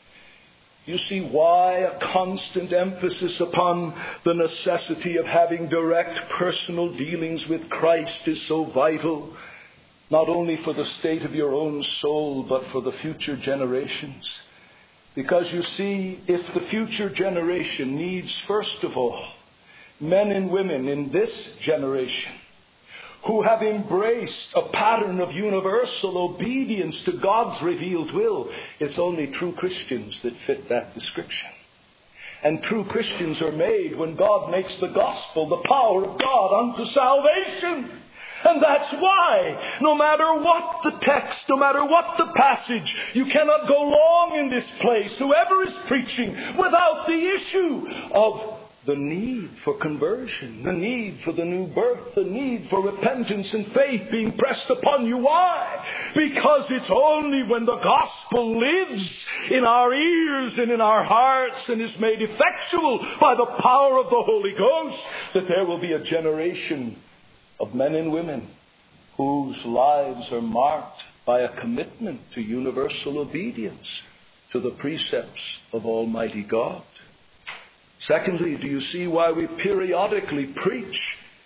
You see why a constant emphasis upon the necessity of having direct personal dealings with Christ is so vital, not only for the state of your own soul, but for the future generations. Because you see, if the future generation needs, first of all, men and women in this generation who have embraced a pattern of universal obedience to God's revealed will, it's only true Christians that fit that description. And true Christians are made when God makes the gospel the power of God unto salvation. And that's why, no matter what the text, no matter what the passage, you cannot go long in this place, whoever is preaching, without the issue of the need for conversion, the need for the new birth, the need for repentance and faith being pressed upon you. Why? Because it's only when the gospel lives in our ears and in our hearts and is made effectual by the power of the Holy Ghost that there will be a generation of men and women whose lives are marked by a commitment to universal obedience to the precepts of Almighty God. Secondly, do you see why we periodically preach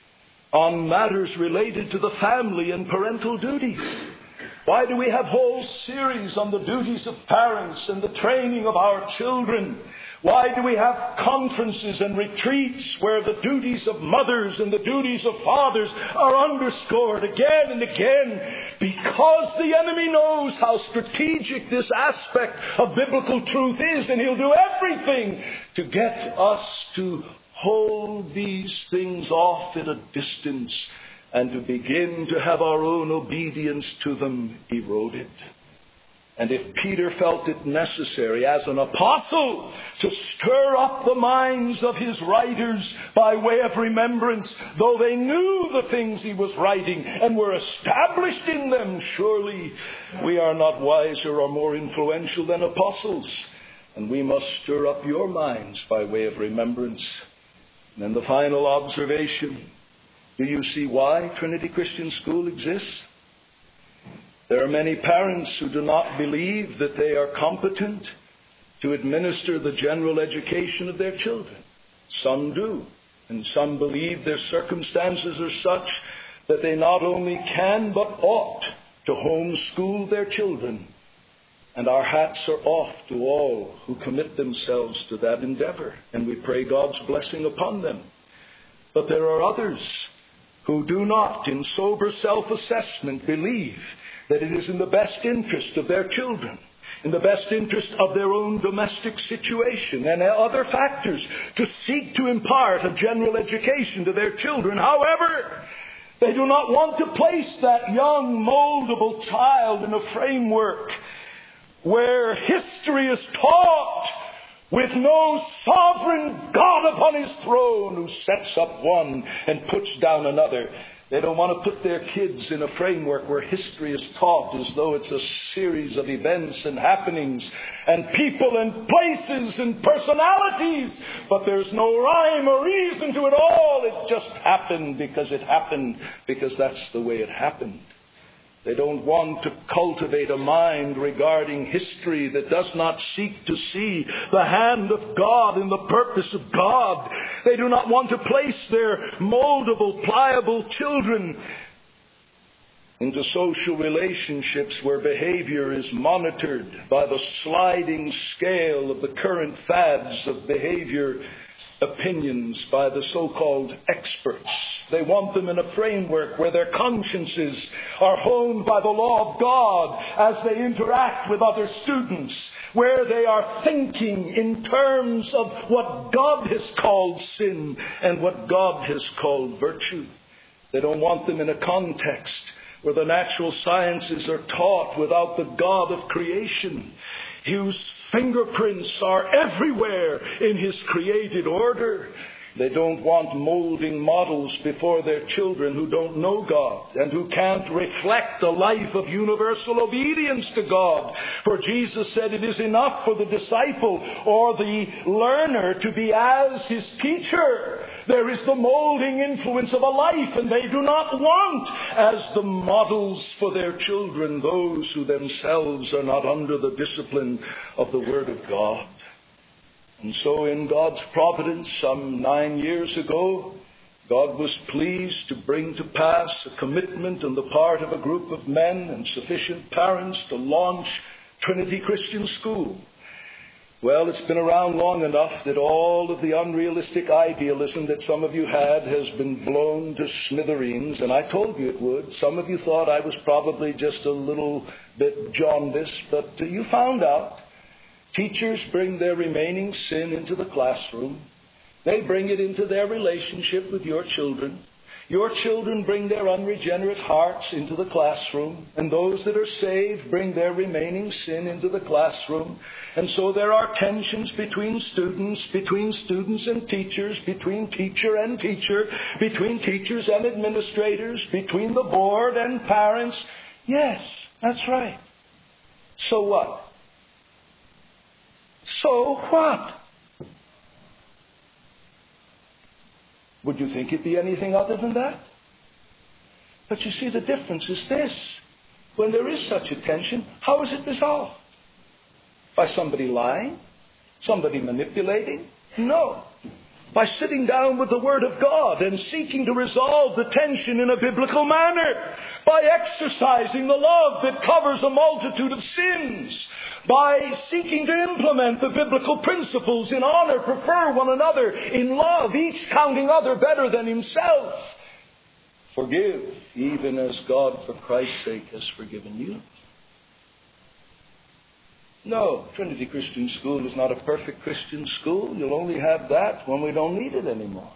on matters related to the family and parental duties? Why do we have whole series on the duties of parents and the training of our children? Why do we have conferences and retreats where the duties of mothers and the duties of fathers are underscored again and again? Because the enemy knows how strategic this aspect of biblical truth is, and he'll do everything to get us to hold these things off at a distance and to begin to have our own obedience to them eroded. And if Peter felt it necessary as an apostle to stir up the minds of his writers by way of remembrance, though they knew the things he was writing and were established in them, surely we are not wiser or more influential than apostles. And we must stir up your minds by way of remembrance. And then the final observation, do you see why Trinity Christian School exists? There are many parents who do not believe that they are competent to administer the general education of their children. Some do, and some believe their circumstances are such that they not only can but ought to homeschool their children. And our hats are off to all who commit themselves to that endeavor, and we pray God's blessing upon them. But there are others who do not, in sober self-assessment, believe that it is in the best interest of their children, in the best interest of their own domestic situation and other factors, to seek to impart a general education to their children. However, they do not want to place that young, moldable child in a framework where history is taught with no sovereign God upon his throne who sets up one and puts down another. They don't want to put their kids in a framework where history is taught as though it's a series of events and happenings and people and places and personalities. But there's no rhyme or reason to it all. It just happened because that's the way it happened. They don't want to cultivate a mind regarding history that does not seek to see the hand of God and the purpose of God. They do not want to place their moldable, pliable children into social relationships where behavior is monitored by the sliding scale of the current fads of behavior opinions by the so-called experts. They want them in a framework where their consciences are honed by the law of God as they interact with other students, where they are thinking in terms of what God has called sin and what God has called virtue. They don't want them in a context where the natural sciences are taught without the God of creation, whose fingerprints are everywhere in his created order. They don't want molding models before their children who don't know God and who can't reflect a life of universal obedience to God. For Jesus said it is enough for the disciple or the learner to be as his teacher. There is the molding influence of a life, and they do not want as the models for their children those who themselves are not under the discipline of the Word of God. And so in God's providence, some 9 years ago, God was pleased to bring to pass a commitment on the part of a group of men and sufficient parents to launch Trinity Christian School. Well, it's been around long enough that all of the unrealistic idealism that some of you had has been blown to smithereens, and I told you it would. Some of you thought I was probably just a little bit jaundiced, but you found out. Teachers bring their remaining sin into the classroom. They bring it into their relationship with your children. Your children bring their unregenerate hearts into the classroom. And those that are saved bring their remaining sin into the classroom. And so there are tensions between students and teachers, between teacher and teacher, between teachers and administrators, between the board and parents. Yes, that's right. So what? So what? Would you think it'd be anything other than that? But you see, the difference is this. When there is such a tension, how is it resolved? By somebody lying? Somebody manipulating? No. By sitting down with the Word of God and seeking to resolve the tension in a biblical manner. By exercising the love that covers a multitude of sins. By seeking to implement the biblical principles in honor, prefer one another in love, each counting other better than himself. Forgive, even as God, for Christ's sake, has forgiven you. No, Trinity Christian School is not a perfect Christian school. You'll only have that when we don't need it anymore.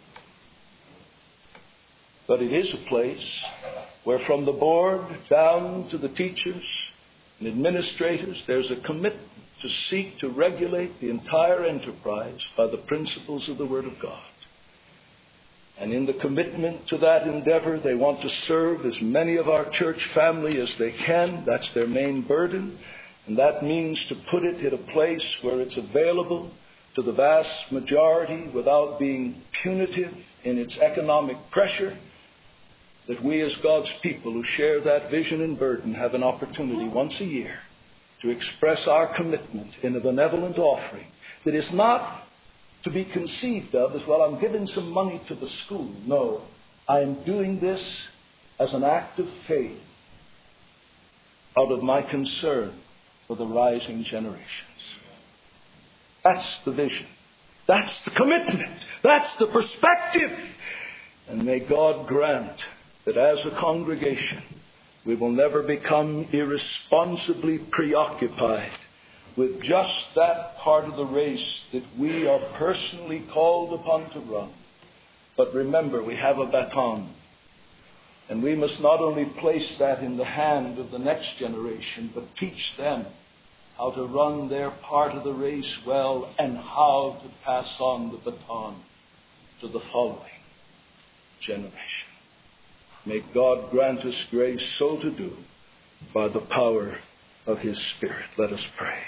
But it is a place where from the board down to the teachers and administrators, there's a commitment to seek to regulate the entire enterprise by the principles of the Word of God. And in the commitment to that endeavor, they want to serve as many of our church family as they can. That's their main burden. And that means to put it in a place where it's available to the vast majority without being punitive in its economic pressure, that we as God's people who share that vision and burden have an opportunity once a year to express our commitment in a benevolent offering that is not to be conceived of as, well, I'm giving some money to the school. No, I'm doing this as an act of faith out of my concern for the rising generations. That's the vision. That's the commitment. That's the perspective. And may God grant that as a congregation, we will never become irresponsibly preoccupied with just that part of the race that we are personally called upon to run. But remember, we have a baton. And we must not only place that in the hand of the next generation, but teach them how to run their part of the race well, and how to pass on the baton to the following generation. May God grant us grace so to do by the power of His Spirit. Let us pray.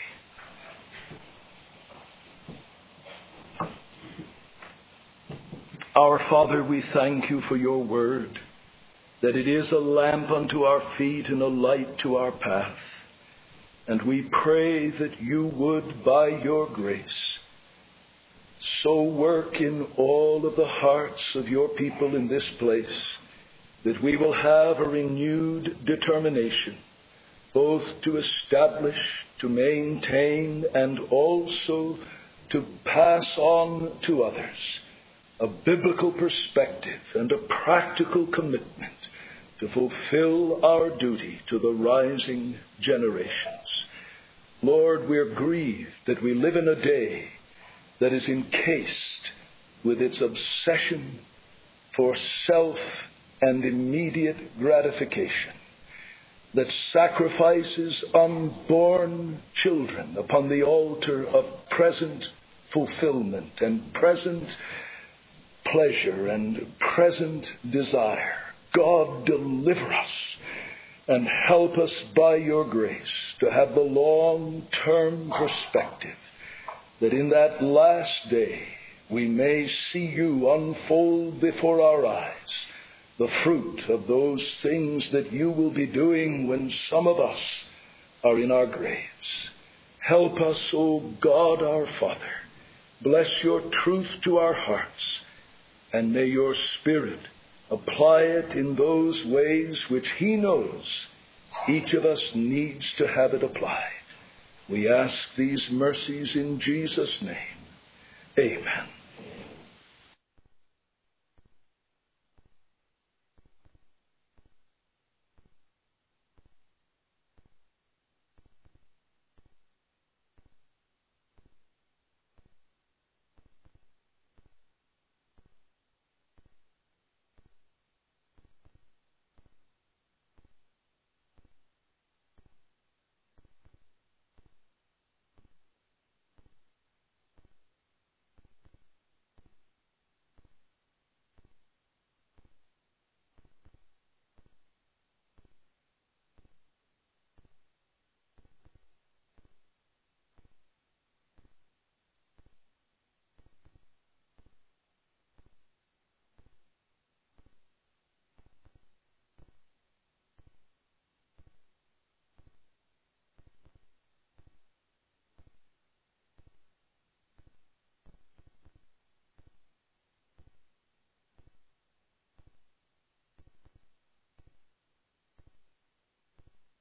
Our Father, we thank you for your word, that it is a lamp unto our feet and a light to our path. And we pray that you would, by your grace, so work in all of the hearts of your people in this place, that we will have a renewed determination, both to establish, to maintain, and also to pass on to others a biblical perspective and a practical commitment to fulfill our duty to the rising generations. Lord, we're grieved that we live in a day that is encased with its obsession for self and immediate gratification, that sacrifices unborn children upon the altar of present fulfillment and present pleasure and present desire. God, deliver us and help us by your grace to have the long-term perspective, that in that last day we may see you unfold before our eyes the fruit of those things that you will be doing when some of us are in our graves. Help us, O God our Father. Bless your truth to our hearts, and may your Spirit apply it in those ways which He knows each of us needs to have it applied. We ask these mercies in Jesus' name. Amen.